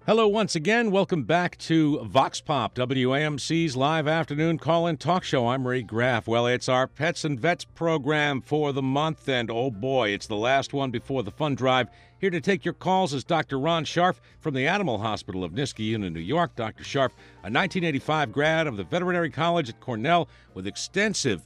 Hello once again. Welcome back to Vox Pop, WAMC's live afternoon call-in talk show. I'm Ray Graff. Well, it's our Pets and Vets program for the month, and oh boy, it's the last one before the fund drive. Here to take your calls is Dr. Ron Scharf from the Animal Hospital of Niskayuna in New York. Dr. Scharf, a 1985 grad of the Veterinary College at Cornell with extensive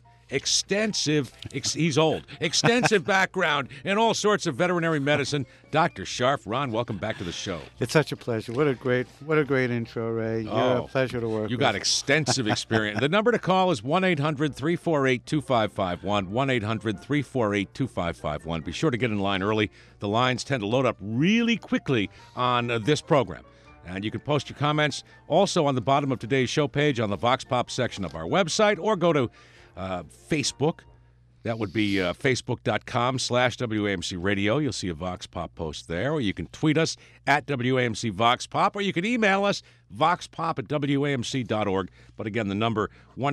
background in all sorts of veterinary medicine. Dr. Scharf, Ron, welcome back to the show. It's such a pleasure. What a great intro, Ray. You're a pleasure to work with. You got extensive experience. The number to call is 1-800-348-2551, 1-800-348-2551. Be sure to get in line early. The lines tend to load up really quickly on this program. And you can post your comments also on the bottom of today's show page on the Vox Pop section of our website, or go to Facebook. That would be facebook.com/WAMC Radio. You'll see a Vox Pop post there. Or you can tweet us at WAMC Vox Pop, or you can email us, voxpop@WAMC.org. But again, the number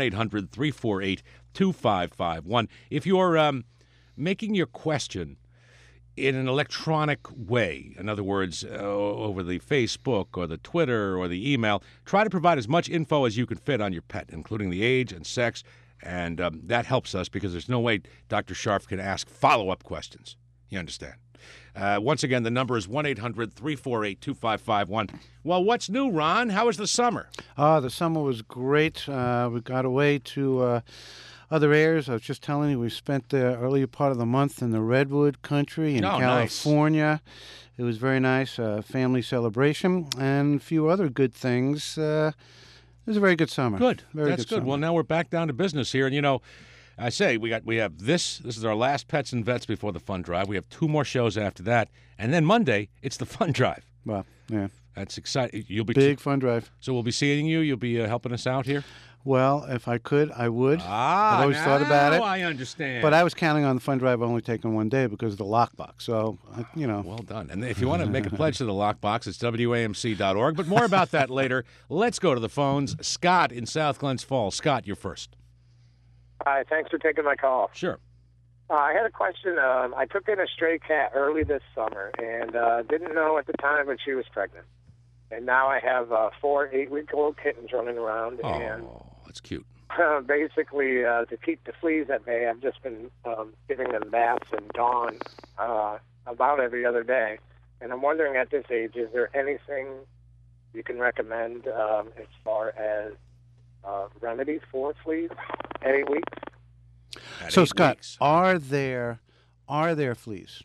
1-800-348-2551. If you're making your question in an electronic way, in other words, over the Facebook or the Twitter or the email, try to provide as much info as you can fit on your pet, including the age and sex. And that helps us because there's no way Dr. Scharf can ask follow-up questions. You understand? Once again, the number is 1-800-348-2551. Well, what's new, Ron? How was the summer? The summer was great. We got away to other areas. I was just telling you, we spent the earlier part of the month in the Redwood country in California. Nice. It was very nice, family celebration, and a few other good things. It was a very good summer. Good. Very That's good. Summer. Well, now we're back down to business here. And, you know, I say we have this. This is our last Pets and Vets before the fund drive. We have 2 more shows after that. And then Monday, it's the fund drive. Well, yeah. That's exciting. You'll be big fund drive. So we'll be seeing you. You'll be helping us out here? Well, if I could, I would. I've always thought about it. I understand. But I was counting on the fund drive only taking one day because of the lockbox. So, you know. Well done. And if you want to make a pledge to the lockbox, it's WAMC.org. But more about that later. Let's go to the phones. Scott in South Glens Falls. Scott, you're first. Hi, thanks for taking my call. Sure. I had a question. I took in a stray cat early this summer and didn't know at the time that she was pregnant. And now I have 4 8-week-old kittens running around. And that's cute. Basically, to keep the fleas at bay, I've just been giving them baths and Dawn about every other day. And I'm wondering at this age, is there anything you can recommend as far as remedies for fleas at 8 weeks? So, Scott, are there fleas?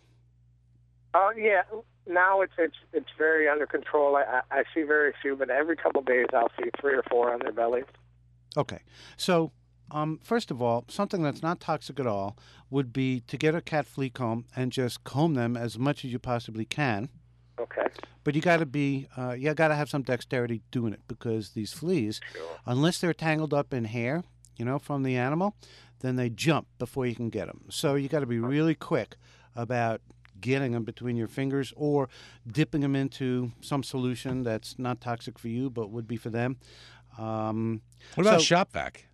Yeah. Now it's very under control. I see very few, but every couple of days I'll see 3 or 4 on their bellies. Okay. So, first of all, something that's not toxic at all would be to get a cat flea comb and just comb them as much as you possibly can. Okay. But you got to have some dexterity doing it because these fleas, unless they're tangled up in hair, from the animal, then they jump before you can get them. So you got to be really quick about getting them between your fingers or dipping them into some solution that's not toxic for you but would be for them. What about shop vac?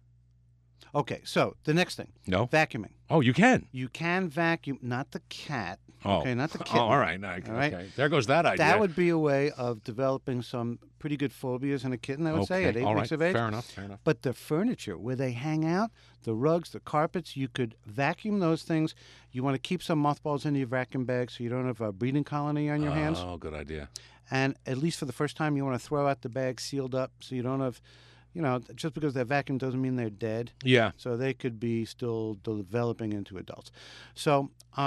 Okay, so the next thing. No? Vacuuming. Oh, you can? You can vacuum, not the cat. Oh. Okay, not the kitten. Oh, all right. Okay. There goes that idea. That would be a way of developing some pretty good phobias in a kitten, I would say, at 8 weeks of age. Fair enough. But the furniture, where they hang out, the rugs, the carpets, you could vacuum those things. You want to keep some mothballs in your vacuum bag so you don't have a breeding colony on your hands. Oh, good idea. And at least for the first time, you want to throw out the bag sealed up so you don't have... just because they're vacuumed doesn't mean they're dead. Yeah. So they could be still developing into adults. So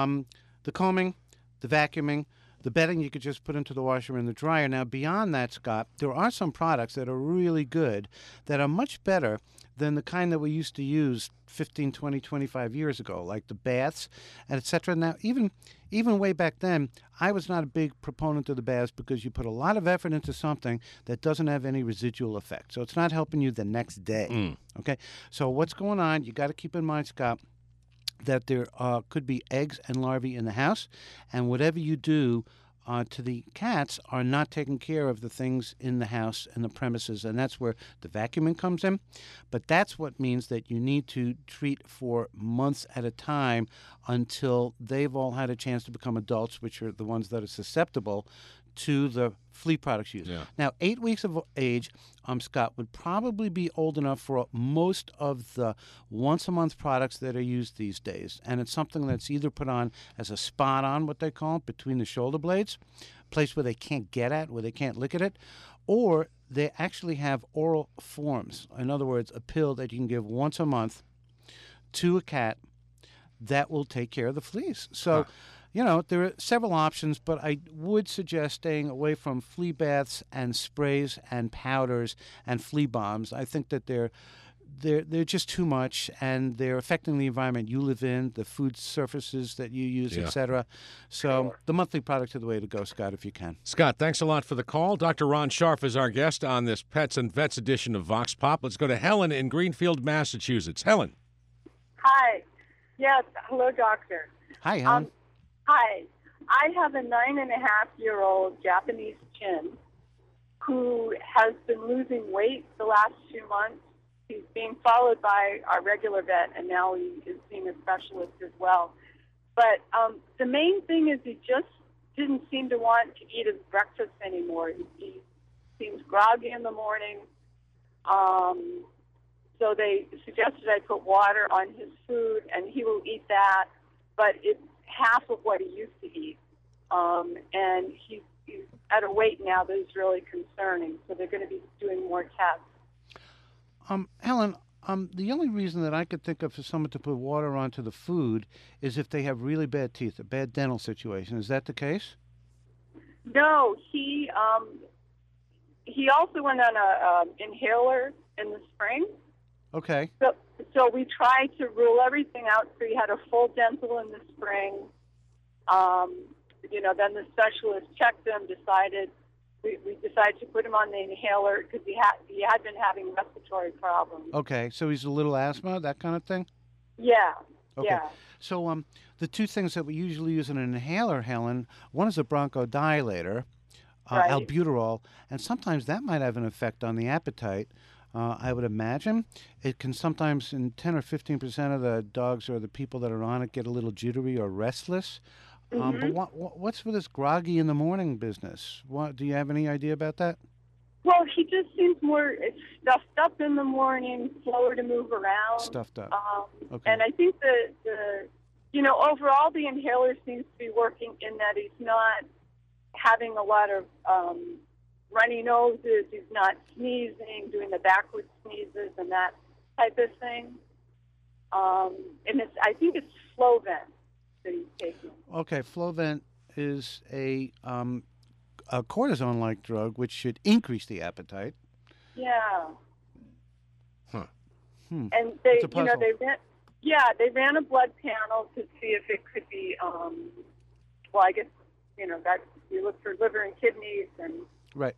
the combing, the vacuuming, the bedding you could just put into the washer and the dryer. Now, beyond that, Scott, there are some products that are really good that are much better than the kind that we used to use 15, 20, 25 years ago, like the baths, and et cetera. Now, even way back then, I was not a big proponent of the baths because you put a lot of effort into something that doesn't have any residual effect. So it's not helping you the next day. Okay? So what's going on, you got to keep in mind, Scott, that there could be eggs and larvae in the house, and whatever you do to the cats are not taking care of the things in the house and the premises, and that's where the vacuuming comes in. But that's what means that you need to treat for months at a time until they've all had a chance to become adults, which are the ones that are susceptible to the flea products used. Yeah. Now, 8 weeks of age, Scott, would probably be old enough for most of the once-a-month products that are used these days. And it's something that's either put on as a spot-on, what they call it, between the shoulder blades, place where they can't get at, where they can't lick at it, or they actually have oral forms. In other words, a pill that you can give once a month to a cat that will take care of the fleas. So, there are several options, but I would suggest staying away from flea baths and sprays and powders and flea bombs. I think that they're just too much, and they're affecting the environment you live in, the food surfaces that you use, etc. So the monthly products are the way to go, Scott, if you can. Scott, thanks a lot for the call. Dr. Ron Scharf is our guest on this Pets and Vets edition of Vox Pop. Let's go to Helen in Greenfield, Massachusetts. Helen. Hi. Yes. Hello, doctor. Hi, Helen. Hi. I have a 9.5-year-old Japanese chin who has been losing weight the last 2 months. He's being followed by our regular vet, and now he is seeing a specialist as well. But the main thing is he just didn't seem to want to eat his breakfast anymore. He seems groggy in the morning. So they suggested I put water on his food, and he will eat that, but it's half of what he used to eat. And he's at a weight now that is really concerning, so they're going to be doing more tests. Helen, the only reason that I could think of for someone to put water onto the food is if they have really bad teeth, a bad dental situation. Is that the case? No, he also went on a inhaler in the spring. Okay. So we tried to rule everything out. So he had a full dental in the spring. Then the specialist checked him, decided we decided to put him on the inhaler because he had been having respiratory problems. Okay, so he's a little asthma, that kind of thing? Yeah. Okay. Yeah. So the two things that we usually use in an inhaler, Helen, one is a bronchodilator, Right. albuterol, and sometimes that might have an effect on the appetite. I would imagine it can sometimes, in 10 or 15% of the dogs or the people that are on it, get a little jittery or restless. But what's with this groggy in the morning business? Do you have any idea about that? Well, he just seems more stuffed up in the morning, slower to move around. Stuffed up. Okay. And I think overall the inhaler seems to be working in that he's not having a lot of runny noses, he's not sneezing, doing the backward sneezes and that type of thing. And I think it's Flovent that he's taking. Okay, Flovent is a cortisone-like drug, which should increase the appetite. Yeah. Huh. And It's a puzzle. they ran a blood panel to see if it could be, I guess, that you look for liver and kidneys, and Right.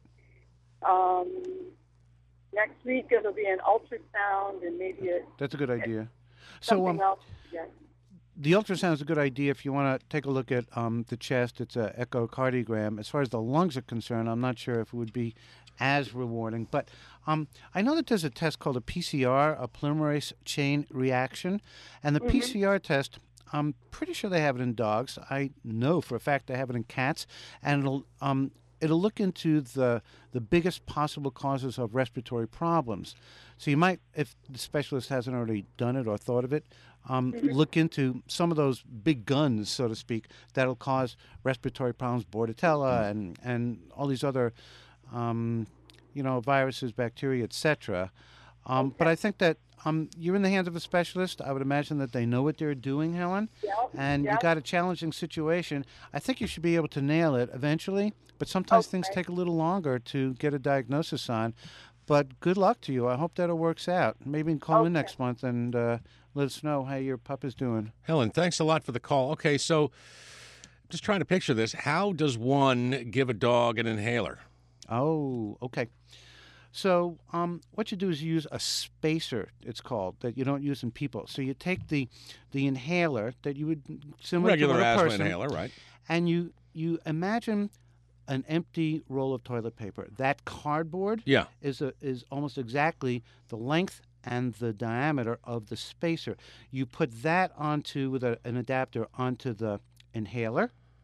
Next week it'll be an ultrasound and maybe That's a good idea. something else. Yeah. The ultrasound is a good idea if you want to take a look at the chest. It's an echocardiogram. As far as the lungs are concerned, I'm not sure if it would be as rewarding. But I know that there's a test called a PCR, a polymerase chain reaction. And the PCR test, I'm pretty sure they have it in dogs. I know for a fact they have it in cats. And it'll look into the biggest possible causes of respiratory problems. So you might, if the specialist hasn't already done it or thought of it, look into some of those big guns, so to speak, that'll cause respiratory problems, Bordetella and all these other, viruses, bacteria, etc. But I think that you're in the hands of a specialist. I would imagine that they know what they're doing, Helen. And you got a challenging situation. I think you should be able to nail it eventually, but sometimes things take a little longer to get a diagnosis on. But good luck to you. I hope that it works out. Maybe you can call in next month and let us know how your pup is doing. Helen, thanks a lot for the call. Okay, so just trying to picture this. How does one give a dog an inhaler? Oh, okay. So what you do is you use a spacer, it's called, that you don't use in people. So you take the inhaler that you would similar Regular to a asthma person, inhaler, right? and you imagine an empty roll of toilet paper. That cardboard is almost exactly the length and the diameter of the spacer. You put that onto with an adapter onto the inhaler,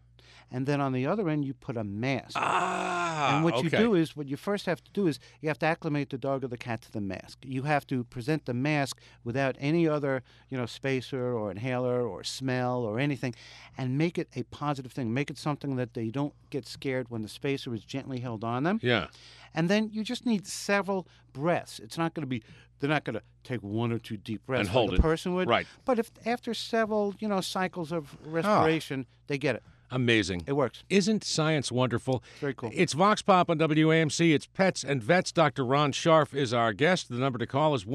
and then on the other end you put a mask. Ah, And what okay. you do is, what you first have to do is, you have to acclimate the dog or the cat to the mask. You have to present the mask without any other, spacer or inhaler or smell or anything, and make it a positive thing. Make it something that they don't get scared when the spacer is gently held on them. Yeah. And then you just need several breaths. It's not going to be, they're not going to take one or two deep breaths And hold like it. a person would. Right. But if after several, cycles of respiration, they get it. Amazing. It works. Isn't science wonderful? Very cool. It's Vox Pop on WAMC. It's Pets and Vets. Dr. Ron Scharf is our guest. The number to call is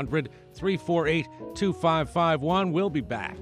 1-800-348-2551. We'll be back.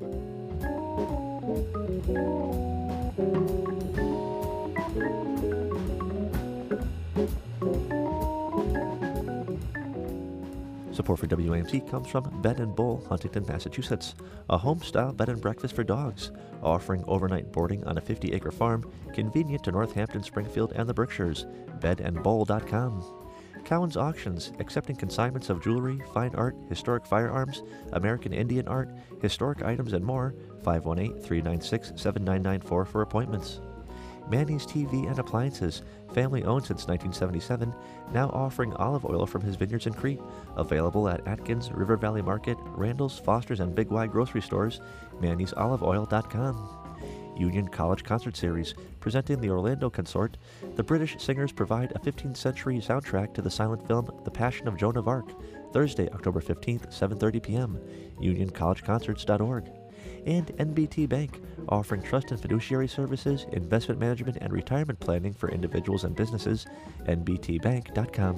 Support for WAMC comes from Bed and Bowl, Huntington, Massachusetts, a home-style bed and breakfast for dogs, offering overnight boarding on a 50-acre farm, convenient to Northampton, Springfield, and the Berkshires. Bedandbowl.com. Cowan's Auctions, accepting consignments of jewelry, fine art, historic firearms, American Indian art, historic items, and more. 518-396-7994 for appointments. Manny's TV and Appliances, family owned since 1977, now offering olive oil from his vineyards in Crete. Available at Atkins, River Valley Market, Randall's, Foster's, and Big Y grocery stores. Manny'sOliveOil.com. Union College Concert Series, presenting the Orlando Consort. The British singers provide a 15th century soundtrack to the silent film The Passion of Joan of Arc. Thursday, October 15th, 7:30 p.m. UnionCollegeConcerts.org. And NBT Bank, offering trust and fiduciary services, investment management, and retirement planning for individuals and businesses. NBTBank.com.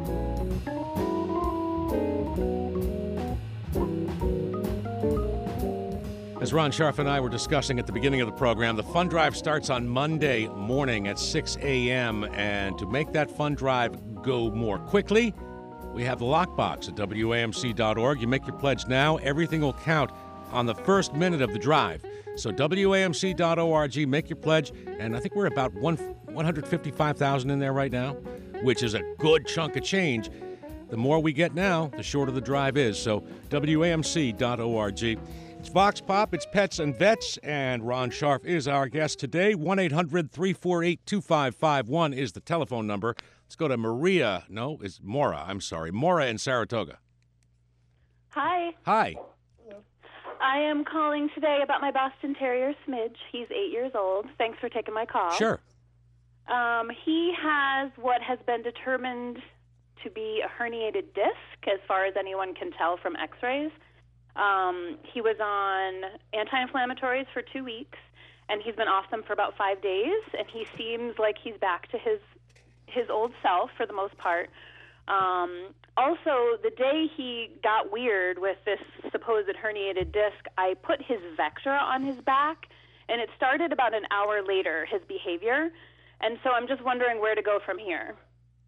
As Ron Scharf and I were discussing at the beginning of the program, the fund drive starts on Monday morning at 6 a.m. And to make that fund drive go more quickly, we have the lockbox at WAMC.org. You make your pledge now. Everything will count on the first minute of the drive. So WAMC.org, make your pledge. And I think we're about 155,000 in there right now, which is a good chunk of change. The more we get now, the shorter the drive is. So WAMC.org. It's Vox Pop, it's Pets and Vets, and Ron Scharf is our guest today. 1-800-348-2551 is the telephone number. Let's go to Mora in Saratoga. Hi. Hi. I am calling today about my Boston Terrier, Smidge. He's 8 years old. Thanks for taking my call. Sure. He has what has been determined to be a herniated disc, as far as anyone can tell from x-rays. He was on anti-inflammatories for 2 weeks, and he's been off them for about 5 days, and he seems like he's back to his old self for the most part. Also, the day he got weird with this supposed herniated disc, I put his Vectra on his back, and it started about an hour later, his behavior. And so I'm just wondering where to go from here.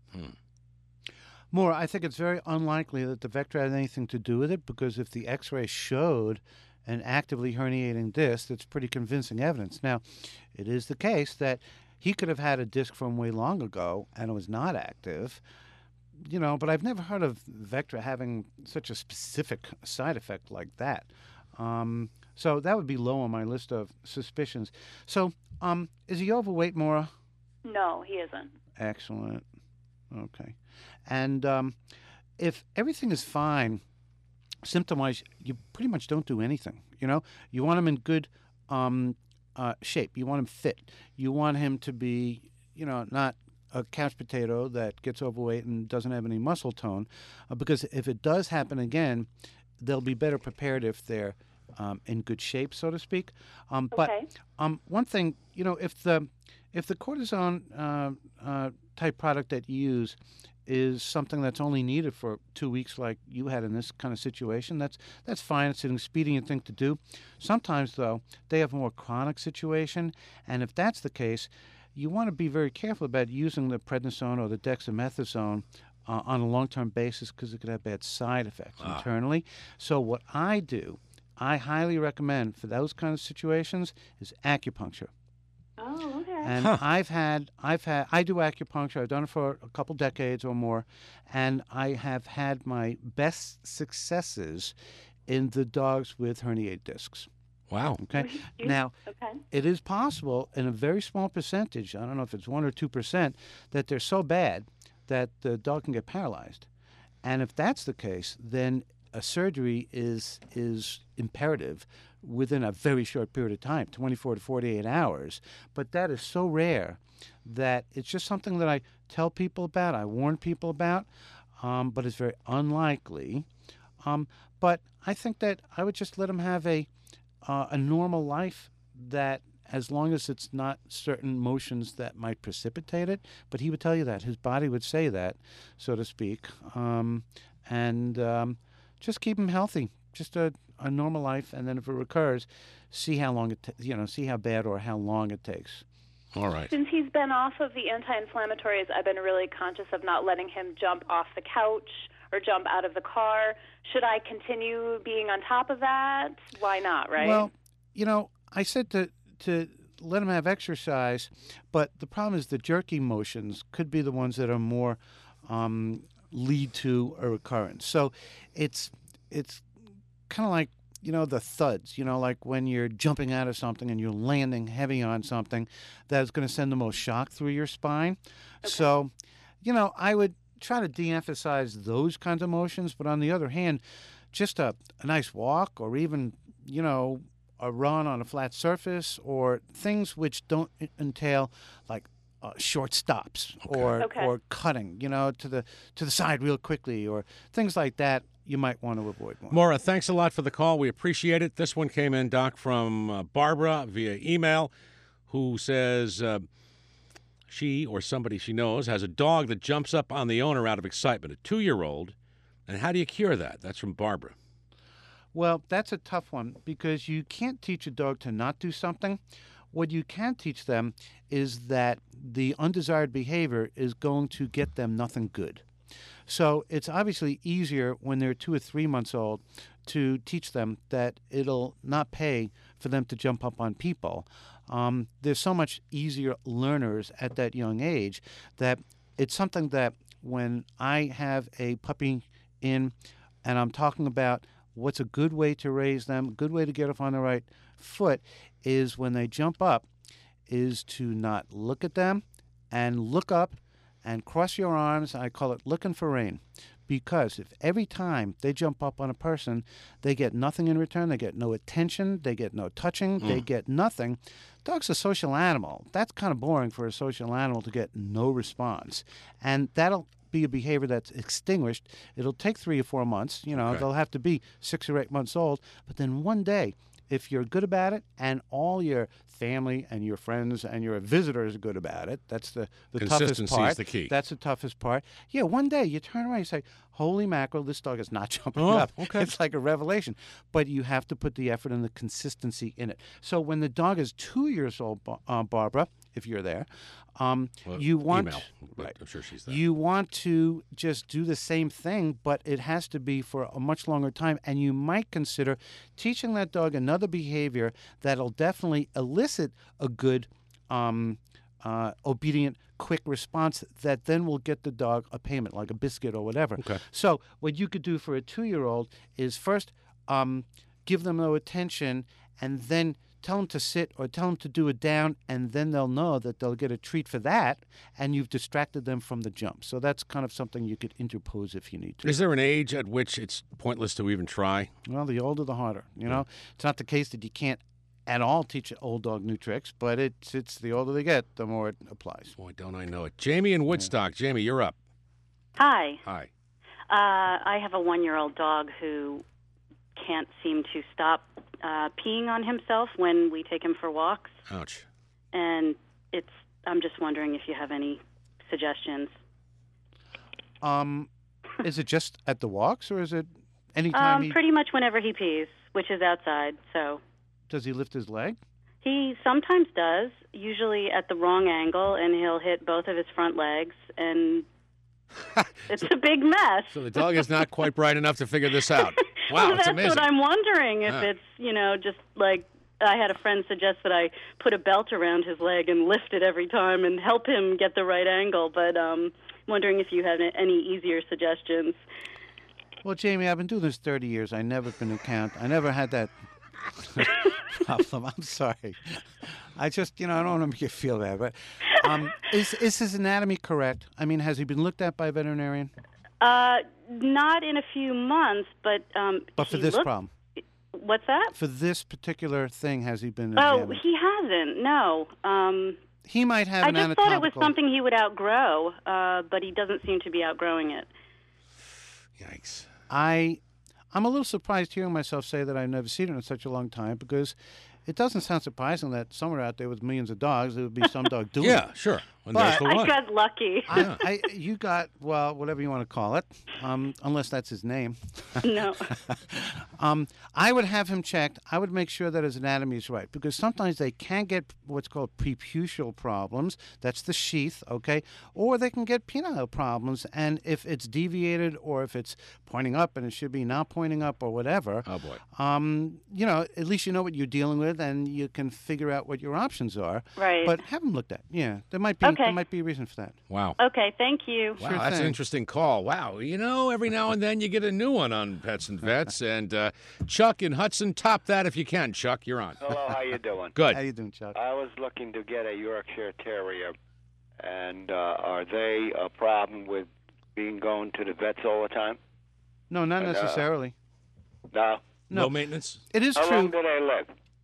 More, I think it's very unlikely that the Vectra had anything to do with it, because if the x-ray showed an actively herniating disc, that's pretty convincing evidence. Now, it is the case that he could have had a disc from way long ago and it was not active, but I've never heard of Vectra having such a specific side effect like that. So that would be low on my list of suspicions. So, is he overweight, Maura? No, he isn't. Excellent. Okay. And if everything is fine, symptom-wise, you pretty much don't do anything. You want him in good shape. You want him fit. You want him to be, not a couch potato that gets overweight and doesn't have any muscle tone, because if it does happen again, they'll be better prepared if they're in good shape, so to speak. Okay. But one thing, if the cortisone type product that you use is something that's only needed for 2 weeks, like you had in this kind of situation, that's fine. It's an expedient thing to do. Sometimes, though, they have a more chronic situation, and if that's the case, you want to be very careful about using the prednisone or the dexamethasone on a long-term basis, because it could have bad side effects internally. So what I do, I highly recommend for those kind of situations, is acupuncture. Oh, okay. And I do acupuncture. I've done it for a couple decades or more, and I have had my best successes in the dogs with herniated discs. Wow. Okay. Now, Okay. it is possible in a very small percentage, I don't know if it's 1 or 2%, that they're so bad that the dog can get paralyzed. And if that's the case, then a surgery is imperative within a very short period of time, 24 to 48 hours. But that is so rare that it's just something that I tell people about, I warn people about, but it's very unlikely. But I think that I would just let them have a normal life, that as long as it's not certain motions that might precipitate it. But he would tell you that. His body would say that, so to speak. And just keep him healthy. Just a normal life. And then if it recurs, see how long see how bad or how long it takes. All right. Since he's been off of the anti-inflammatories, I've been really conscious of not letting him jump off the couch or jump out of the car. Should I continue being on top of that? Why not, right? Well, I said to let him have exercise, but the problem is the jerky motions could be the ones that are more lead to a recurrence. So it's kind of like, the thuds, like when you're jumping out of something and you're landing heavy on something that's going to send the most shock through your spine. Okay. So, I would try to de-emphasize those kinds of motions, but on the other hand, just a nice walk, or even, a run on a flat surface, or things which don't entail like short stops. Okay. or cutting, to the side real quickly, or things like that. You might want to avoid more. Maura, thanks a lot for the call. We appreciate it. This one came in, Doc, from Barbara via email, who says she or somebody she knows has a dog that jumps up on the owner out of excitement, a 2-year-old. And how do you cure that? That's from Barbara. Well, that's a tough one, because you can't teach a dog to not do something. What you can teach them is that the undesired behavior is going to get them nothing good. So it's obviously easier when they're 2 or 3 months old to teach them that it'll not pay for them to jump up on people. They're so much easier learners at that young age that it's something that when I have a puppy in and I'm talking about what's a good way to raise them, a good way to get off on the right foot, is when they jump up, is to not look at them and look up and cross your arms. I call it looking for rain. Because if every time they jump up on a person, they get nothing in return, they get no attention, they get no touching, they get nothing. Dog's a social animal. That's kind of boring for a social animal to get no response. And that'll be a behavior that's extinguished. It'll take 3 or 4 months. Okay. They'll have to be 6 or 8 months old. But then one day, if you're good about it, and all your family and your friends and your visitors are good about it, that's the toughest part. Consistency is the key. That's the toughest part. Yeah, one day you turn around and you say, holy mackerel, this dog is not jumping up. Okay. It's like a revelation. But you have to put the effort and the consistency in it. So when the dog is 2 years old, Barbara, if you're there, you want... Email, but right, I'm sure she's there. you want to just do the same thing, but it has to be for a much longer time. And you might consider teaching that dog another behavior that'll definitely elicit a good, obedient, quick response that then will get the dog a payment, like a biscuit or whatever. Okay. So what you could do for a 2-year-old is first give them no attention, and then tell them to sit or tell them to do it down, and then they'll know that they'll get a treat for that, and you've distracted them from the jump. So that's kind of something you could interpose if you need to. Is there an age at which it's pointless to even try? Well, the older the harder. It's not the case that you can't at all teach an old dog new tricks, but it's the older they get, the more it applies. Boy, don't I know it. Jamie in Woodstock. Yeah. Jamie, you're up. Hi. Hi. I have a 1-year-old dog who can't seem to stop peeing on himself when we take him for walks. Ouch. And I'm just wondering if you have any suggestions. Is it just at the walks, or is it anytime Pretty much whenever he pees, which is outside, so... Does he lift his leg? He sometimes does, usually at the wrong angle, and he'll hit both of his front legs, and it's a big mess. So the dog is not quite bright enough to figure this out. Wow, well, it's amazing. That's what I'm wondering, if it's, just like I had a friend suggest that I put a belt around his leg and lift it every time and help him get the right angle, but wondering if you had any easier suggestions. Well, Jamie, I've been doing this 30 years. I never had that problem. I'm sorry. I just, I don't want to make you feel bad, but is his anatomy correct? I mean, has he been looked at by a veterinarian? Not in a few months, but But for this problem? What's that? For this particular thing, has he been Oh, examined? he hasn't. No. He might have I an just anatomical... thought it was something he would outgrow, but he doesn't seem to be outgrowing it. Yikes. I'm a little surprised hearing myself say that I've never seen it in such a long time, because it doesn't sound surprising that somewhere out there with millions of dogs, there would be some dog doing it. Yeah, sure. And But- there's the I one. got lucky. You got, well, whatever you want to call it, unless that's his name. No. I would have him checked. I would make sure that his anatomy is right, because sometimes they can get what's called preputial problems. That's the sheath, okay? Or they can get penile problems, and if it's deviated or if it's pointing up and it should be not pointing up or whatever, Oh, boy. at least you know what you're dealing with and you can figure out what your options are. Right. But have them looked at. Yeah, there might be Okay. a reason for that. Wow. Okay, thank you. Wow, Sure that's an thing. interesting call. Wow. Every now and then you get a new one on Pets and Vets. And Chuck in Hudson, top that if you can. Chuck, you're on. Hello, how you doing? Good. How you doing, Chuck? I was looking to get a Yorkshire Terrier, and are they a problem with going to the vets all the time? No, not necessarily. No. No. Low maintenance? It is How true. long do they live?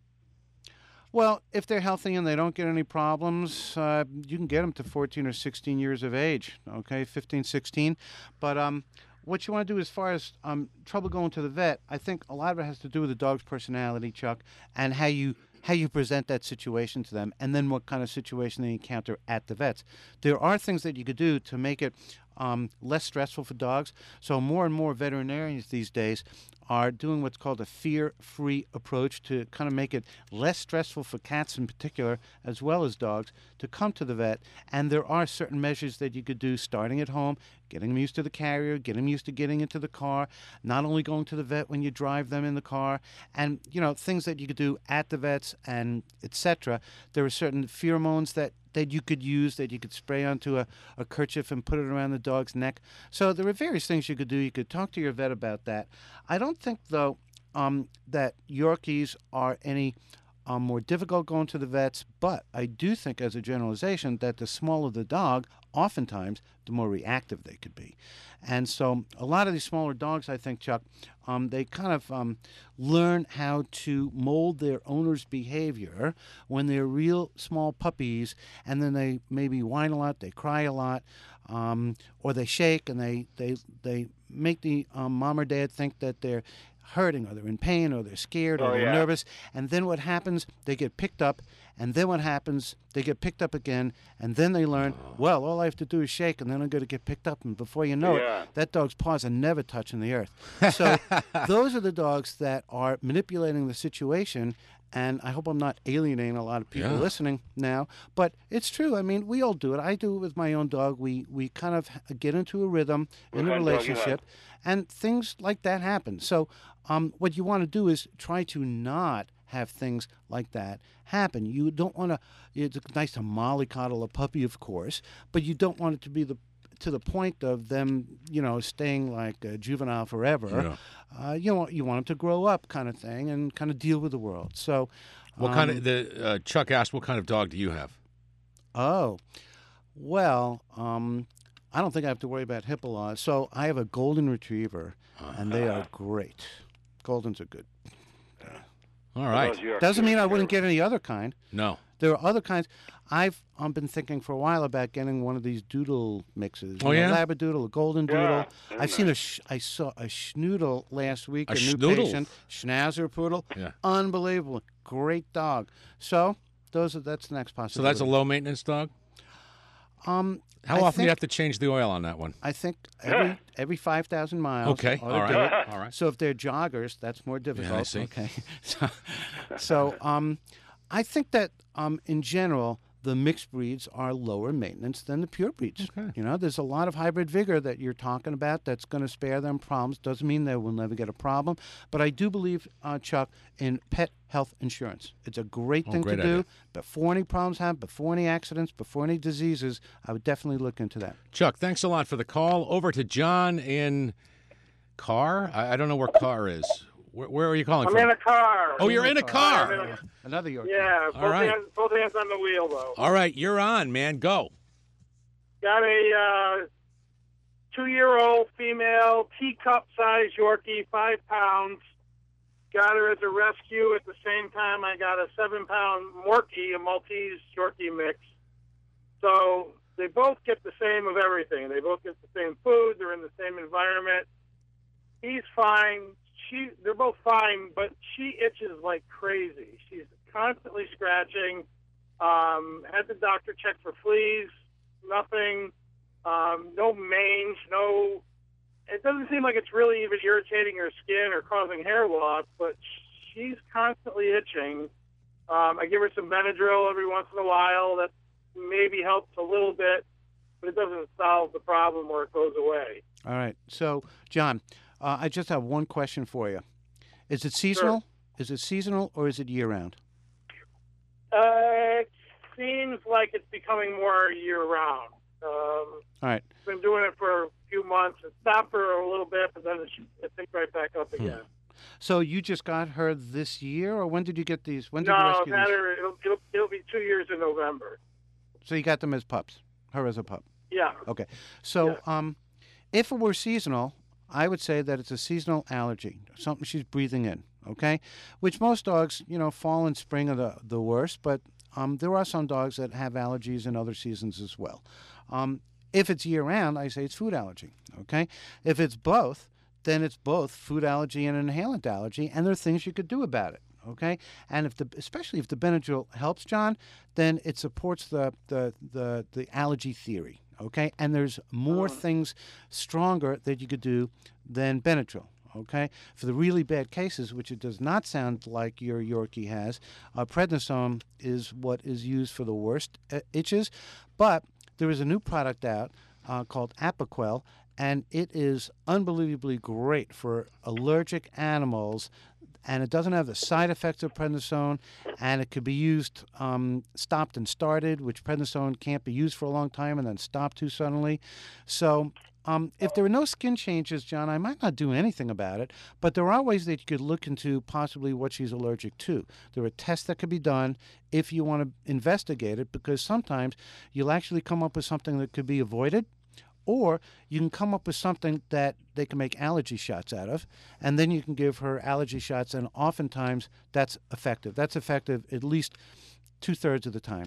Well, if they're healthy and they don't get any problems, you can get them to 14 or 16 years of age, okay, 15, 16. But what you want to do as far as trouble going to the vet, I think a lot of it has to do with the dog's personality, Chuck, and how you present that situation to them, and then what kind of situation they encounter at the vets. There are things that you could do to make it less stressful for dogs. So more and more veterinarians these days are doing what's called a fear-free approach to kind of make it less stressful for cats in particular, as well as dogs, to come to the vet. And there are certain measures that you could do starting at home, getting them used to the carrier, getting them used to getting into the car, not only going to the vet when you drive them in the car, and, things that you could do at the vets and etc. There are certain pheromones that you could use, that you could spray onto a kerchief and put it around the dog's neck. So there are various things you could do. You could talk to your vet about that. I don't think, though, that Yorkies are any more difficult going to the vets, but I do think, as a generalization, that the smaller the dog, oftentimes, the more reactive they could be. And so a lot of these smaller dogs, I think, Chuck, they kind of learn how to mold their owner's behavior when they're real small puppies, and then they maybe whine a lot, they cry a lot, or they shake, and they make the mom or dad think that they're hurting, or they're in pain, or they're scared, or they're nervous. And then what happens, they get picked up, and then what happens, they get picked up again, and then they learn, well, all I have to do is shake, and then I'm going to get picked up, and before you know it, that dog's paws are never touching the earth. So those are the dogs that are manipulating the situation. And I hope I'm not alienating a lot of people listening now, but it's true. I mean, we all do it. I do it with my own dog. We kind of get into a rhythm in the relationship, and things like that happen. So what you want to do is try to not have things like that happen. You don't want to, it's nice to mollycoddle a puppy, of course, but you don't want it to be to the point of them, staying like a juvenile forever. You want them to grow up, kind of thing, and kind of deal with the world. So, What kind of Chuck asked, what kind of dog do you have? Oh, well, I don't think I have to worry about HIPAA laws. So I have a golden retriever, and they are great. Goldens are good. All right. Doesn't mean I wouldn't get any other kind. No. There are other kinds. I've been thinking for a while about getting one of these doodle mixes. Oh, yeah? A Labradoodle, a golden doodle. I saw a schnoodle last week. A new schnoodle? patient, Schnauzer poodle. Yeah. Unbelievable, great dog. So that's the next possibility. So that's a low maintenance dog? How often do you have to change the oil on that one? I think every 5,000 miles. Okay. ought to All do right. it. All right. So if they're joggers, that's more difficult. I see. Okay. So I think that in general, the mixed breeds are lower maintenance than the pure breeds. Okay. There's a lot of hybrid vigor that you're talking about that's going to spare them problems. Doesn't mean they will never get a problem. But I do believe, Chuck, in pet health insurance. It's a great thing great to idea. do. Before any problems happen, before any accidents, before any diseases, I would definitely look into that. Chuck, thanks a lot for the call. Over to John in Carr. I don't know where Carr is. Where are you calling I'm from? in a car. Oh, you're in a car. Yeah. Another Yorkie. Yeah, All right. both hands on the wheel, though. All right, you're on, man. Go. Got a 2-year-old female teacup-sized Yorkie, 5 pounds. Got her as a rescue. At the same time, I got a 7-pound Morkie, a Maltese Yorkie mix. So they both get the same of everything. They both get the same food. They're in the same environment. He's fine. They're both fine, but she itches like crazy. She's constantly scratching. Had the doctor check for fleas. Nothing. No mange. No. It doesn't seem like it's really even irritating her skin or causing hair loss, but she's constantly itching. I give her some Benadryl every once in a while. That maybe helps a little bit, but it doesn't solve the problem or it goes away. All right. So, John, I just have one question for you. Is it seasonal? Sure. Is it seasonal or is it year-round? It seems like it's becoming more year-round. All right. Been doing it for a few months. It stopped for a little bit, but then it picked right back up again. So you just got her this year, or when did you get these? When did No, you I've rescue had these? her. It'll be 2 years in November. So you got them as pups, her as a pup. Yeah. Okay. So if it were seasonal, I would say that it's a seasonal allergy, something she's breathing in, okay? Which most dogs, fall and spring are the worst, but there are some dogs that have allergies in other seasons as well. If it's year-round, I say it's food allergy, okay? If it's both, then it's both food allergy and an inhalant allergy, and there are things you could do about it, okay? And especially if the Benadryl helps, John, then it supports the allergy theory, okay? And there's more things stronger that you could do than Benadryl, okay? For the really bad cases, which it does not sound like your Yorkie has, prednisone is what is used for the worst itches, but there is a new product out called Apoquel, and it is unbelievably great for allergic animals, and it doesn't have the side effects of prednisone, and it could be used stopped and started, which prednisone can't be used for a long time and then stopped too suddenly. So if there are no skin changes, John, I might not do anything about it, but there are ways that you could look into possibly what she's allergic to. There are tests that could be done if you want to investigate it, because sometimes you'll actually come up with something that could be avoided, or you can come up with something that they can make allergy shots out of, and then you can give her allergy shots, and oftentimes that's effective. That's effective at least 2/3 of the time.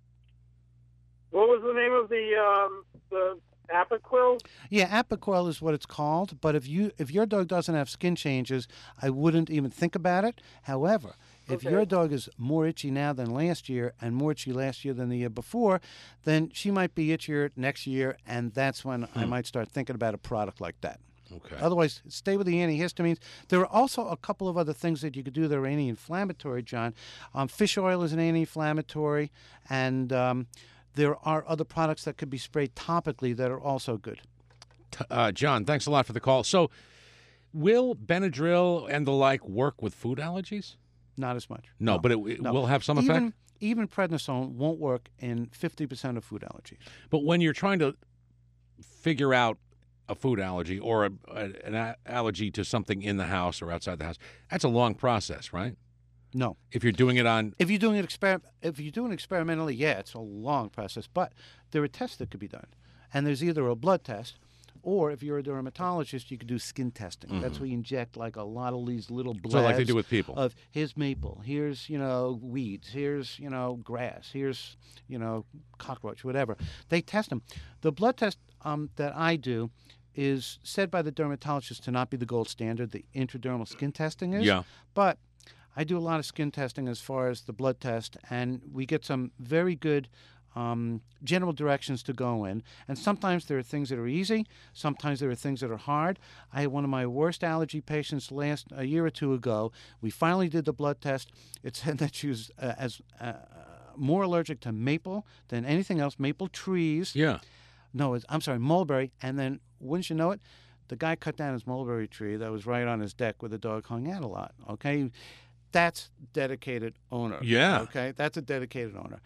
What was the name of the Apoquel? Yeah, Apoquel is what it's called, but if your dog doesn't have skin changes, I wouldn't even think about it. However, if your dog is more itchy now than last year and more itchy last year than the year before, then she might be itchier next year, and that's when I might start thinking about a product like that. Okay. Otherwise, stay with the antihistamines. There are also a couple of other things that you could do that are anti-inflammatory, John. Fish oil is an anti-inflammatory, and there are other products that could be sprayed topically that are also good. John, thanks a lot for the call. So, will Benadryl and the like work with food allergies? Not as much. No, but it will have some effect? Even prednisone won't work in 50% of food allergies. But when you're trying to figure out a food allergy or an allergy to something in the house or outside the house, that's a long process, right? No. If you're doing it on... If you're doing it experimentally, yeah, it's a long process. But there are tests that could be done. And there's either a blood test, or if you're a dermatologist, you could do skin testing. Mm-hmm. That's where you inject like a lot of these little blabs. So like they do with people. Of here's maple, here's, weeds, here's, grass, here's, cockroach, whatever. They test them. The blood test that I do is said by the dermatologist to not be the gold standard. The intradermal skin testing is. Yeah. But I do a lot of skin testing as far as the blood test, and we get some very good general directions to go in. And sometimes there are things that are easy. Sometimes there are things that are hard. I had one of my worst allergy patients a year or two ago. We finally did the blood test. It said that she was more allergic to maple than anything else, maple trees. Yeah. No, I'm sorry, mulberry. And then, wouldn't you know it, the guy cut down his mulberry tree that was right on his deck where the dog hung out a lot, okay? that's dedicated owner. Yeah. Okay, that's a dedicated owner.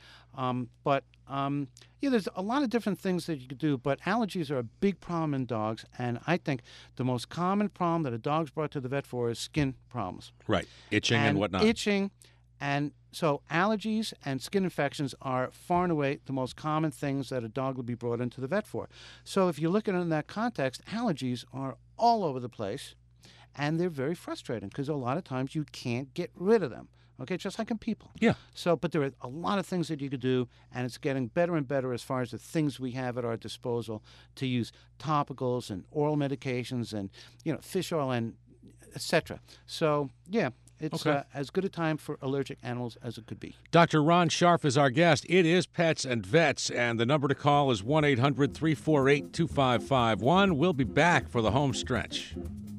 Yeah, there's a lot of different things that you could do, but allergies are a big problem in dogs, and I think the most common problem that a dog's brought to the vet for is skin problems. Right. Itching and whatnot. Itching, and so allergies and skin infections are far and away the most common things that a dog would be brought into the vet for. So if you look at it in that context, allergies are all over the place, and they're very frustrating because a lot of times you can't get rid of them. Okay, just like in people. Yeah. So, but there are a lot of things that you could do, and it's getting better and better as far as the things we have at our disposal to use topicals and oral medications and, fish oil and etc. So, yeah, it's as good a time for allergic animals as it could be. Dr. Ron Scharf is our guest. It is Pets and Vets, and the number to call is 1-800-348-2551. We'll be back for the home stretch.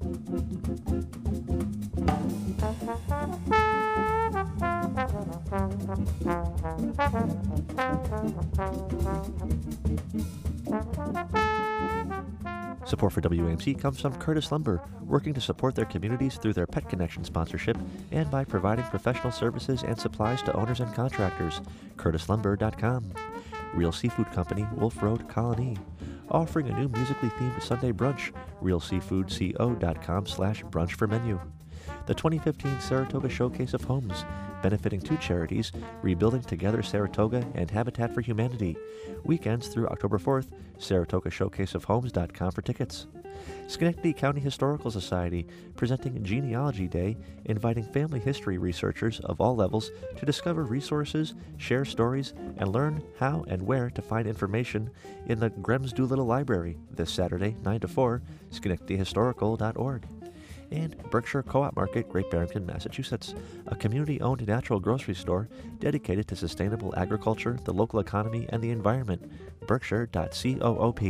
Support for WAMC comes from Curtis Lumber, working to support their communities through their Pet Connection sponsorship and by providing professional services and supplies to owners and contractors. CurtisLumber.com. Real Seafood Company, Wolf Road, Colony. Offering a new musically themed Sunday brunch. RealSeafoodCo.com/brunch for menu. The 2015 Saratoga Showcase of Homes, benefiting two charities, Rebuilding Together Saratoga and Habitat for Humanity. Weekends through October 4th, SaratogaShowcaseOfHomes.com for tickets. Schenectady County Historical Society, presenting Genealogy Day, inviting family history researchers of all levels to discover resources, share stories, and learn how and where to find information in the Grems Doolittle Library this Saturday, 9 to 4, SchenectadyHistorical.org. And Berkshire Co-op Market, Great Barrington, Massachusetts, a community-owned natural grocery store dedicated to sustainable agriculture, the local economy, and the environment. Berkshire.coop.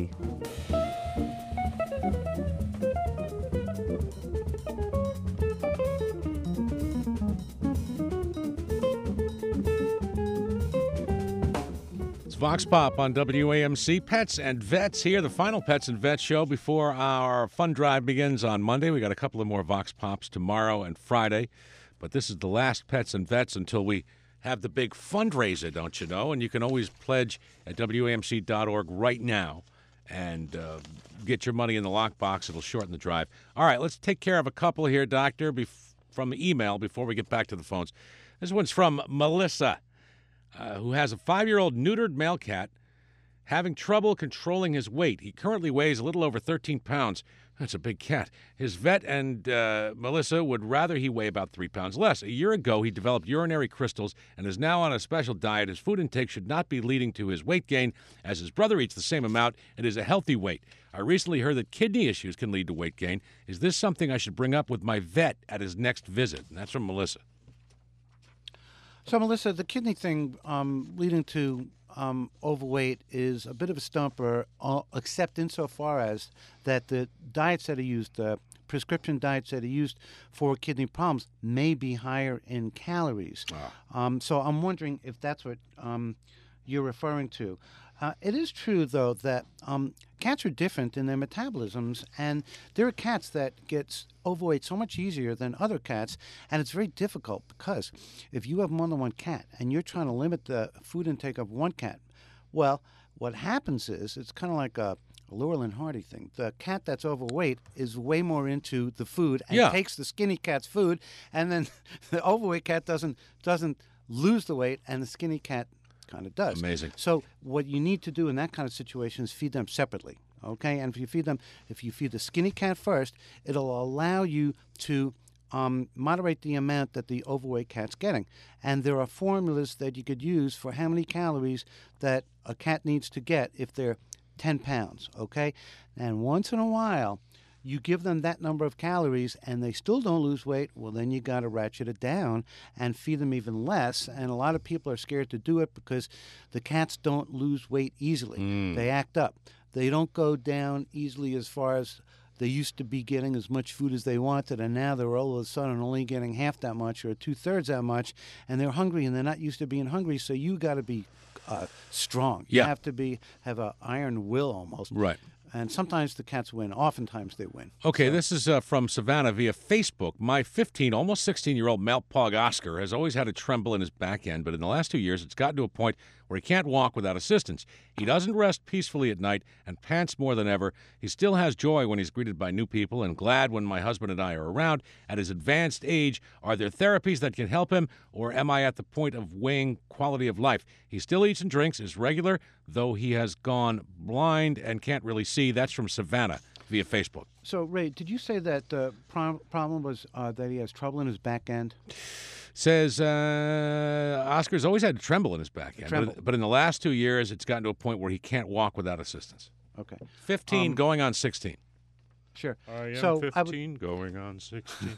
Vox Pop on WAMC. Pets and Vets here, the final Pets and Vets show before our fun drive begins on Monday. We got a couple of more Vox Pops tomorrow and Friday, but this is the last Pets and Vets until we have the big fundraiser, don't you know? And you can always pledge at WAMC.org right now and get your money in the lockbox. It'll shorten the drive. All right, let's take care of a couple here, Doctor, from email before we get back to the phones. This one's from Melissa. Who has a 5-year-old neutered male cat having trouble controlling his weight. He currently weighs a little over 13 pounds. That's a big cat. His vet and Melissa would rather he weigh about 3 pounds less. A year ago, he developed urinary crystals and is now on a special diet. His food intake should not be leading to his weight gain, as his brother eats the same amount and is a healthy weight. I recently heard that kidney issues can lead to weight gain. Is this something I should bring up with my vet at his next visit? And that's from Melissa. So, Melissa, the kidney thing leading to overweight is a bit of a stumper, except insofar as that the diets that are used, the prescription diets that are used for kidney problems, may be higher in calories. So I'm wondering if that's what you're referring to. It is true, though, that cats are different in their metabolisms, and there are cats that get overweight so much easier than other cats, and it's very difficult because if you have more than one cat and you're trying to limit the food intake of one cat, well, what happens is it's kind of like a Laurel Hardy thing. The cat that's overweight is way more into the food and takes the skinny cat's food, and then the overweight cat doesn't lose the weight, and the skinny cat kind of does. Amazing. So what you need to do in that kind of situation is feed them separately, okay? And if you feed the skinny cat first, it'll allow you to moderate the amount that the overweight cat's getting. And there are formulas that you could use for how many calories that a cat needs to get if they're 10 pounds, okay? And once in a while, you give them that number of calories and they still don't lose weight, well, then you got to ratchet it down and feed them even less. And a lot of people are scared to do it because the cats don't lose weight easily. They act up. They don't go down easily as far as they used to be getting as much food as they wanted, and now they're all of a sudden only getting half that much or 2/3 that much, and they're hungry, and they're not used to being hungry, so you got to be strong. You have to have an iron will almost. Right. And sometimes the cats win. Oftentimes they win. Okay, this is from Savannah via Facebook. My 15, almost 16-year-old male pug, Oscar, has always had a tremble in his back end, but in the last 2 years, it's gotten to a point where he can't walk without assistance. He doesn't rest peacefully at night and pants more than ever. He still has joy when he's greeted by new people and glad when my husband and I are around. At his advanced age, are there therapies that can help him, or am I at the point of weighing quality of life? He still eats and drinks, is regular, though he has gone blind and can't really see. That's from Savannah via Facebook. So, Ray, did you say that the problem was that he has trouble in his back end? Says Oscar's always had a tremble in his back end, but in the last 2 years, it's gotten to a point where he can't walk without assistance. Okay. 15 going on 16. Sure. I am So 15 going on 16.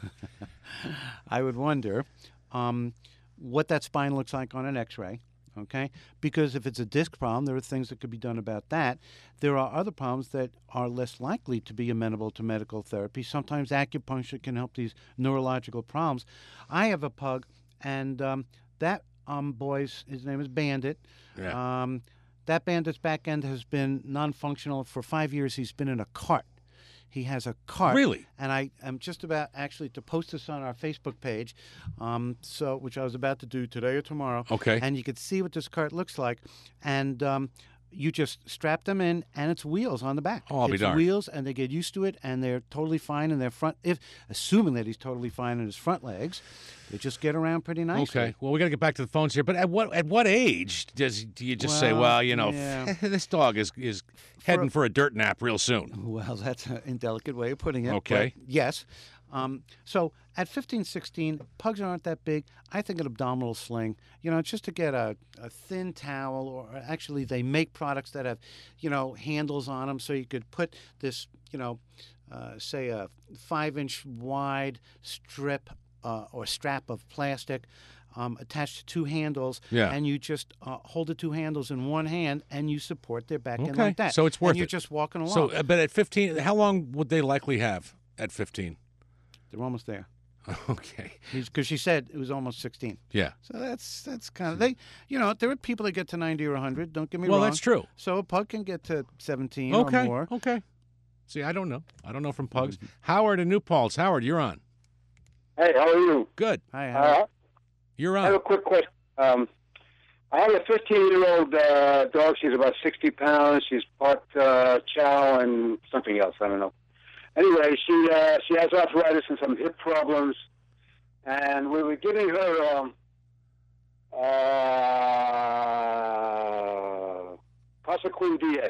I would wonder what that spine looks like on an X-ray. Okay, because if it's a disc problem, there are things that could be done about that. There are other problems that are less likely to be amenable to medical therapy. Sometimes acupuncture can help these neurological problems. I have a pug, and that boy's, his name is Bandit. Yeah. That Bandit's back end has been non-functional for 5 years. He's been in a cart. He has a cart. Really? And I am just about actually to post this on our Facebook page, which I was about to do today or tomorrow. Okay. And you could see what this cart looks like. And you just strap them in, and it's wheels on the back. Oh, I'll be darned. It's wheels, and they get used to it, and they're totally fine in their front. Assuming that he's totally fine in his front legs, they just get around pretty nicely. Okay. Well, we got to get back to the phones here. But at what age do you just say, well, yeah. this dog is heading for a dirt nap real soon? Well, that's an indelicate way of putting it. Okay. But yes. So at 15, 16, pugs aren't that big. I think an abdominal sling, just to get a thin towel, or actually they make products that have, handles on them, so you could put this, say a 5-inch wide strip or strap of plastic attached to two handles, and you just hold the two handles in one hand, and you support their back end like that. So it's worth and you're it. just walking along. So, but at 15, how long would they likely have at 15? They're almost there. Okay. Because she said it was almost 16. Yeah. So that's kind of there are people that get to 90 or 100. Don't get me wrong. Well, that's true. So a pug can get to 17 Okay. or more. Okay. See, I don't know. I don't know from pugs. Howard in New Paltz. Howard, you're on. Hey, how are you? Good. Hi, Howard. You're I have on. a quick question. I have a 15-year-old dog. She's about 60 pounds. She's part chow and something else. I don't know. Anyway, she has arthritis and some hip problems, and we were giving her Pasaquin DS.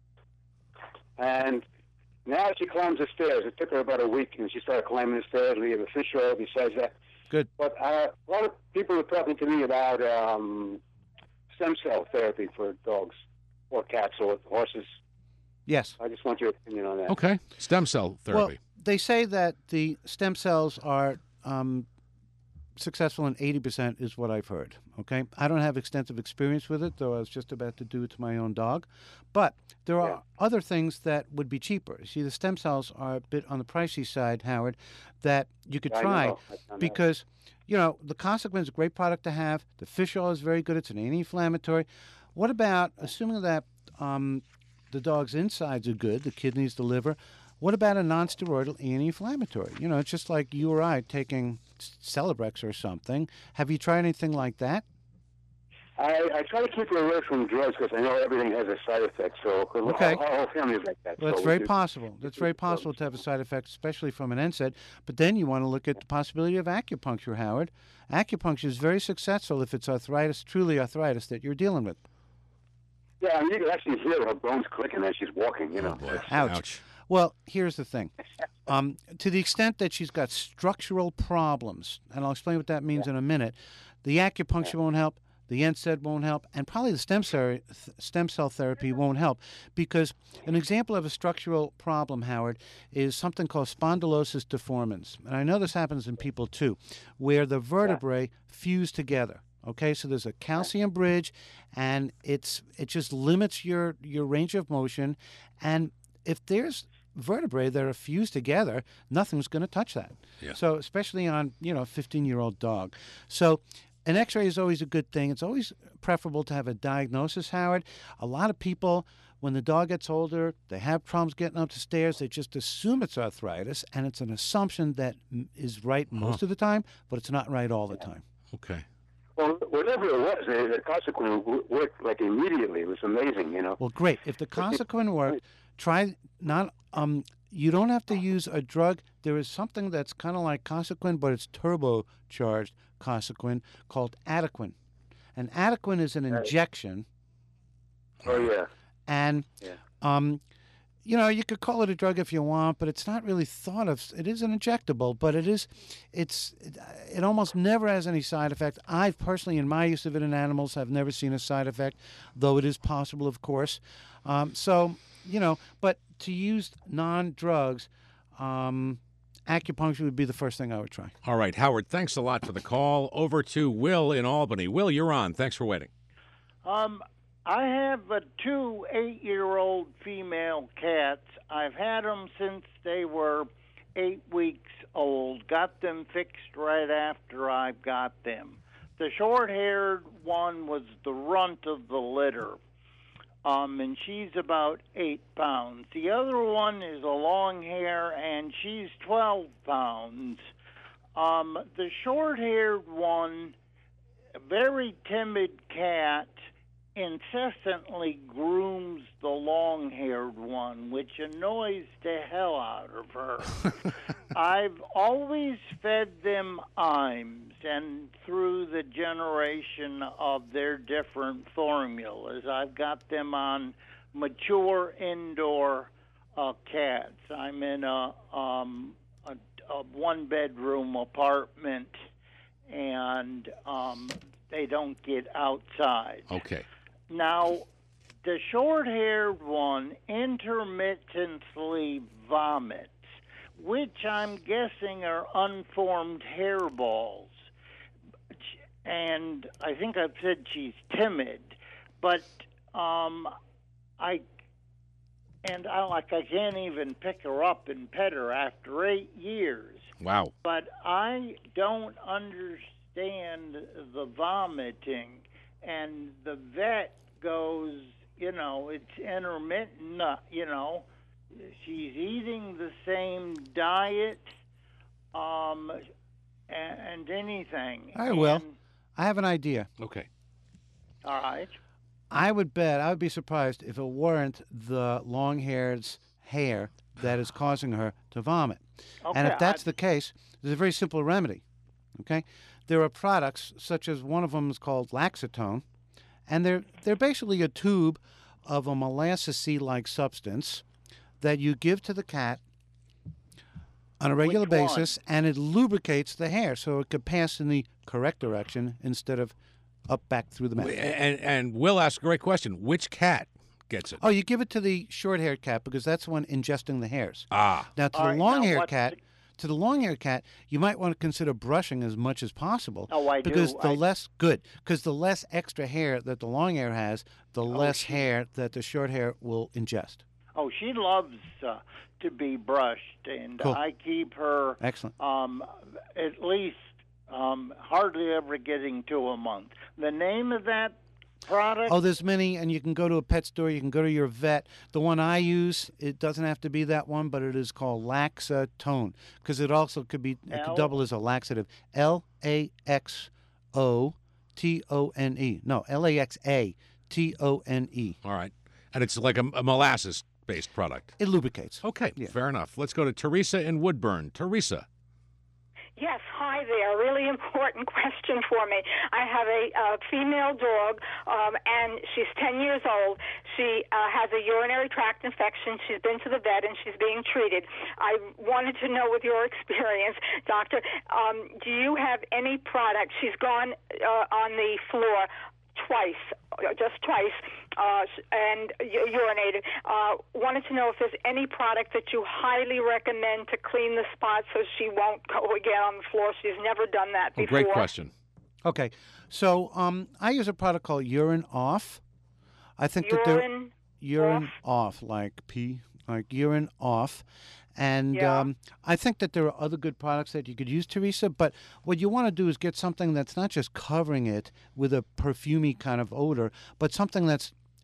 And now she climbs the stairs. It took her about a week, and she started climbing the stairs. We have a fish oil besides that. Good. But a lot of people are talking to me about stem cell therapy for dogs or cats or horses. Yes. I just want your opinion on that. Okay. Stem cell therapy. Well, they say that the stem cells are successful in 80% is what I've heard. Okay. I don't have extensive experience with it, though I was just about to do it to my own dog. But there are other things that would be cheaper. See, the stem cells are a bit on the pricey side, Howard, that you could try because, the Cosequin is a great product to have. The fish oil is very good. It's an anti-inflammatory. What about, assuming that the dog's insides are good, the kidneys, the liver, what about a non-steroidal anti-inflammatory? It's just like you or I taking Celebrex or something. Have you tried anything like that? I try to keep her away from drugs because I know everything has a side effect. So Okay. our whole family is like that. Well, that's very possible. That's very possible to have a side effect, especially from an NSAID. But then you want to look at the possibility of acupuncture, Howard. Acupuncture is very successful if it's arthritis, truly arthritis, that you're dealing with. Yeah, you can actually hear her bones clicking as she's walking, Oh, boy. Ouch. Well, here's the thing. To the extent that she's got structural problems, and I'll explain what that means in a minute, the acupuncture won't help, the NSAID won't help, and probably the stem cell therapy won't help, because an example of a structural problem, Howard, is something called spondylosis deformans. And I know this happens in people too, where the vertebrae fuse together. Okay, so there's a calcium bridge, and it just limits your range of motion. And if there's vertebrae that are fused together, nothing's going to touch that. Yeah. So especially on a 15-year-old dog. So an X-ray is always a good thing. It's always preferable to have a diagnosis, Howard. A lot of people when the dog gets older, they have problems getting up the stairs, they just assume it's arthritis, and it's an assumption that is right most of the time, but it's not right all the time. Okay. Well, whatever it was, the Consequin worked like immediately. It was amazing, you know. Well, great. If the Consequin worked, try not. You don't have to use a drug. There is something that's kind of like Consequin, but it's turbocharged Consequin called Adequin. And Adequin is an injection. Oh, yeah. And, you know, you could call it a drug if you want, but it's not really thought of. It is an injectable, but it almost never has any side effect. I've personally, in my use of it in animals, have never seen a side effect, though it is possible, of course. So, you know, but to use non-drugs, acupuncture would be the first thing I would try. All right, Howard, thanks a lot for the call. Over to Will in Albany. Will, you're on. Thanks for waiting. I have 2 8-year-old female cats. I've had them since they were 8 weeks old. Got them fixed right after I got them. The short-haired one was the runt of the litter. And she's about 8 pounds. The other one is a long hair, and she's 12 pounds. The short-haired one, a very timid cat, incessantly grooms the long-haired one, which annoys the hell out of her. I've always fed them Iams, and through the generation of their different formulas, I've got them on mature indoor cats. I'm in a one-bedroom apartment, and they don't get outside. Okay. Now, the short-haired one intermittently vomits, which I'm guessing are unformed hairballs. And I think I've said she's timid, but I can't even pick her up and pet her after 8 years. Wow. But I don't understand the vomiting. And the vet goes, you know, it's intermittent, you know. She's eating the same diet and anything. All right, Will. I have an idea. Okay. All right. I would be surprised if it weren't the long-haired's hair that is causing her to vomit. Okay, And if that's the case, there's a very simple remedy, okay? There are products, such as one of them is called Laxatone, and they're basically a tube of a molasses-like substance that you give to the cat on a regular basis, and it lubricates the hair so it could pass in the correct direction instead of up back through the mouth. And Will asked a great question. Which cat gets it? Oh, you give it to the short-haired cat because that's the one ingesting the hairs. Ah. Now, to the long-haired cat, you might want to consider brushing as much as possible. Oh, I because do. Because the less extra hair that the long hair has, the less hair that the short hair will ingest. Oh, she loves to be brushed, and Cool. I keep her Excellent. At least hardly ever getting to a month. The name of that product? Oh, there's many, and you can go to a pet store, you can go to your vet. The one I use, it doesn't have to be that one, but it is called Laxatone, because it also could could double as a laxative. Laxotone. No, Laxatone. All right. And it's like a molasses-based product. It lubricates. Okay, fair enough. Let's go to Teresa in Woodburn. Teresa. Yes, hi there. Really important question for me. I have a female dog, and she's 10 years old. She has a urinary tract infection. She's been to the vet, and she's being treated. I wanted to know, with your experience, doctor, do you have any product? She's gone on the floor just twice, and urinated. Wanted to know if there's any product that you highly recommend to clean the spot so she won't go again on the floor. She's never done that before. Great question. Okay, so I use a product called Urine Off. I think urine off, like pee, like urine off. And I think that there are other good products that you could use, Teresa, but what you want to do is get something that's not just covering it with a perfumey kind of odor, but something that's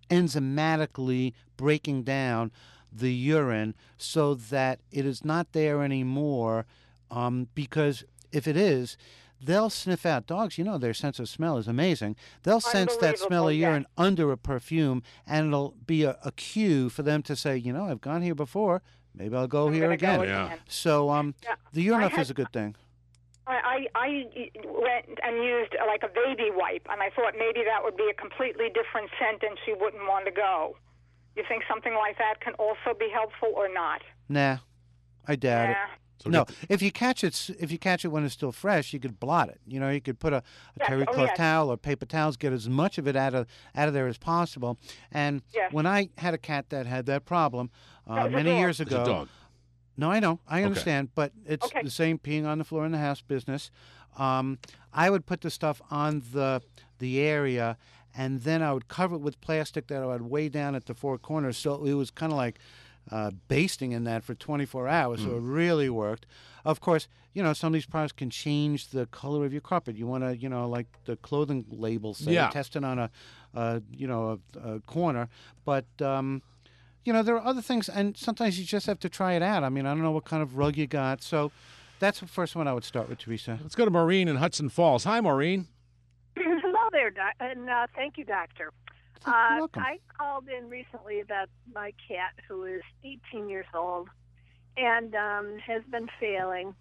enzymatically breaking down the urine so that it is not there anymore, because if it is, they'll sniff out. Dogs, their sense of smell is amazing. They'll sense that smell of urine under a perfume, and it'll be a cue for them to say, I've gone here before. Maybe I'll go here again. So the urine is a good thing. I went and used like a baby wipe, and I thought maybe that would be a completely different scent and she wouldn't want to go. You think something like that can also be helpful or not? Nah, I doubt it. So no, if you catch it when it's still fresh, you could blot it. You could put a terry cloth towel or paper towels, get as much of it out of there as possible. And when I had a cat that had that problem many years ago, it's a dog. No, I know, I understand, but it's the same peeing on the floor in the house business. I would put the stuff on the area, and then I would cover it with plastic that I would weigh down at the four corners, so it was kind of like basting in that for 24 hours, so it really worked. Of course, some of these products can change the color of your carpet. You want to, like the clothing labels say, test it on a corner. But, there are other things, and sometimes you just have to try it out. I mean, I don't know what kind of rug you got. So that's the first one I would start with, Teresa. Let's go to Maureen in Hudson Falls. Hi, Maureen. Hello there, and thank you, Doctor. You're welcome. I called in recently about my cat who is 18 years old and has been failing.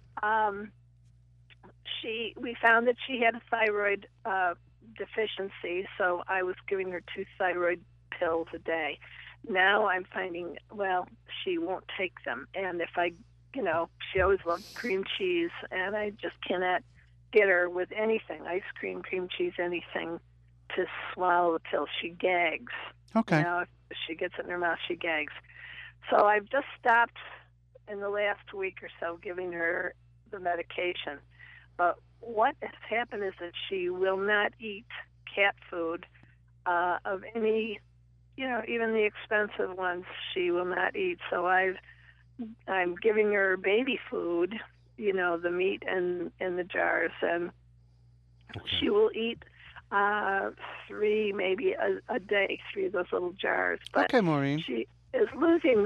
We found that she had a thyroid deficiency, so I was giving her 2 thyroid pills a day. Now I'm finding, she won't take them. And if she always loved cream cheese, and I just cannot get her with anything, ice cream, cream cheese, anything, to swallow the pill. She gags. Okay. If she gets it in her mouth, she gags. So I've just stopped in the last week or so giving her the medication. But what has happened is that she will not eat cat food of any, even the expensive ones she will not eat. So I'm giving her baby food, the meat in the jars, and she will eat 3 maybe a day, 3 of those little jars. But okay, Maureen. She is losing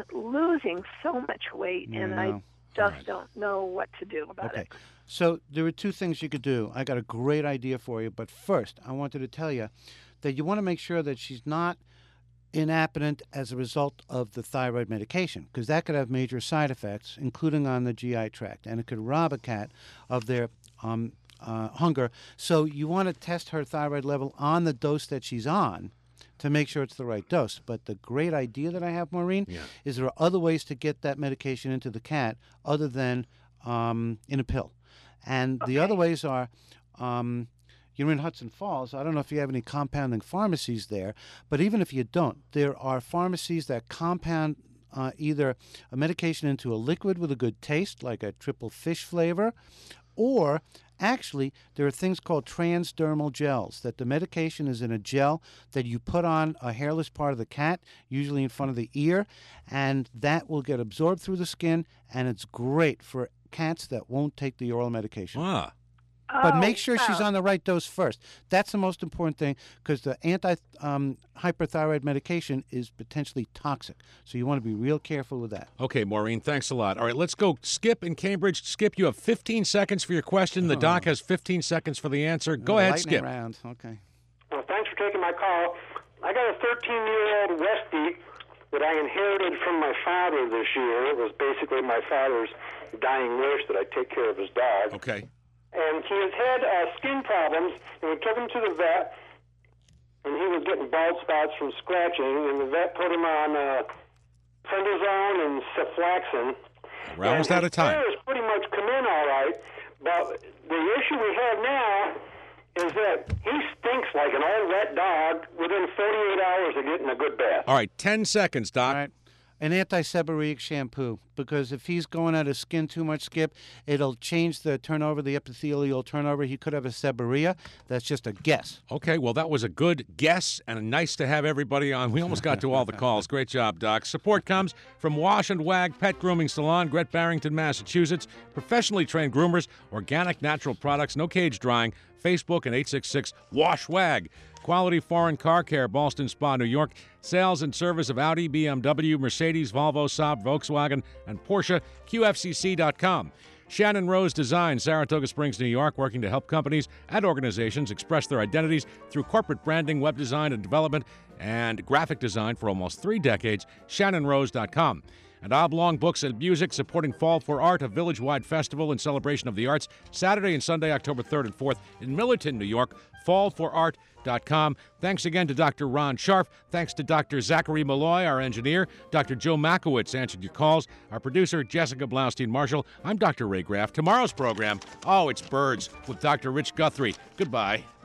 so much weight, and I just don't know what to do about it. So there are 2 things you could do. I got a great idea for you, but first I wanted to tell you that you want to make sure that she's not inappetent as a result of the thyroid medication, because that could have major side effects, including on the GI tract, and it could rob a cat of their hunger. So you want to test her thyroid level on the dose that she's on to make sure it's the right dose. But the great idea that I have, Maureen, is there are other ways to get that medication into the cat other than in a pill. And the other ways are, you're in Hudson Falls. I don't know if you have any compounding pharmacies there, but even if you don't, there are pharmacies that compound either a medication into a liquid with a good taste, like a triple fish flavor, or actually there are things called transdermal gels, that the medication is in a gel that you put on a hairless part of the cat, usually in front of the ear, and that will get absorbed through the skin, and it's great for cats that won't take the oral medication. But make sure she's on the right dose first. That's the most important thing, because the anti-hyperthyroid medication is potentially toxic. So you want to be real careful with that. Okay, Maureen, thanks a lot. All right, let's go. Skip in Cambridge. Skip, you have 15 seconds for your question. The doc has 15 seconds for the answer. Go ahead, Skip. Round. Okay. Well, thanks for taking my call. I got a 13-year-old Westie that I inherited from my father this year. It was basically my father's dying wish that I take care of his dog. Okay. And he has had skin problems, and we took him to the vet, and he was getting bald spots from scratching, and the vet put him on prednisone and cephalexin. We're almost out of time. His hair has pretty much come in all right, but the issue we have now is that he stinks like an old wet dog within 48 hours of getting a good bath. All right, 10 seconds, Doc. All right. An anti-seborrheic shampoo, because if he's going out of skin too much, Skip, it'll change the turnover, the epithelial turnover. He could have a seborrhea. That's just a guess. Okay, well, that was a good guess, and nice to have everybody on. We almost got to all the calls. Great job, Doc. Support comes from Wash and Wag Pet Grooming Salon, Gret Barrington, Massachusetts. Professionally trained groomers, organic natural products, no cage drying. Facebook and 866-WASH-WAG. Quality Foreign Car Care, Ballston Spa, New York. Sales and service of Audi, BMW, Mercedes, Volvo, Saab, Volkswagen, and Porsche. QFCC.com. Shannon Rose Design, Saratoga Springs, New York, working to help companies and organizations express their identities through corporate branding, web design and development, and graphic design for almost 3 decades. ShannonRose.com. And Oblong Books and Music, supporting Fall for Art, a village-wide festival in celebration of the arts, Saturday and Sunday, October 3rd and 4th in Millerton, New York. FallForArt.com. Thanks again to Dr. Ron Scharf. Thanks to Dr. Zachary Malloy, our engineer. Dr. Joe Makowitz answered your calls. Our producer, Jessica Blaustein-Marshall. I'm Dr. Ray Graff. Tomorrow's program, it's birds with Dr. Rich Guthrie. Goodbye.